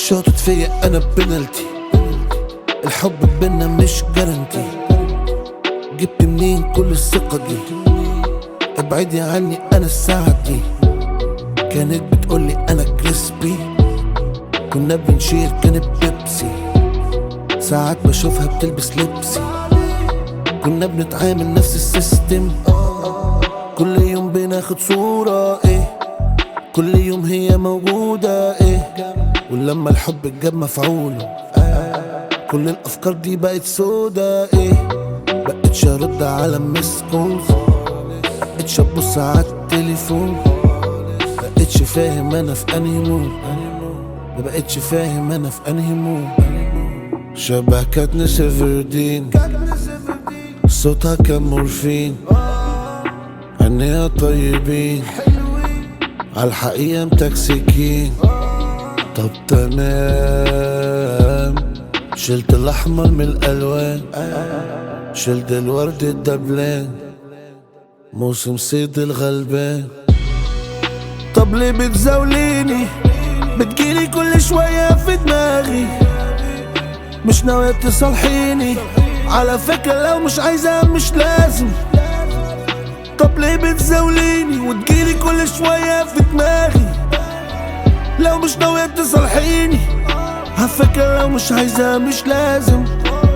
شاطت فيا انا بنالتي، الحب بينا مش جارنتي. جبت منين كل الثقة دي؟ ابعدي عني انا الساعة دي. كانت بتقولي انا كريسبي، كنا بنشير كانت بيبسي. ساعات بشوفها بتلبس لبسي، كنا بنتعامل نفس السيستم. كل يوم بناخد صورة كل يوم هي موجودة ولما الحب اتجاب مفعوله كل الافكار دي بقت سودا بقتش ارد على مس كولز، بقتش ابص على التليفون، بقتش فاهم انا في انهي مود، مبقتش فاهم انا في انهي مود. شبه كاتنس إيفردين، صوتها كان مورفين، عينيها طيبين، عالحقيقة متكسكين. طب تمام، شلت الأحمر من الألوان، شلت الورد الدبلان، موسم صيد الغلبان. طب ليه بتزاوليني؟ بتجيلي كل شوية في دماغي، مش ناوية تصالحيني؟ على فكرة لو مش عايزة مش لازم. طب ليه بتزاوليني وتجيلي كل شوية في دماغي؟ لو مش ناوية تصالحيني على فكرة لو مش عايزة مش لازم.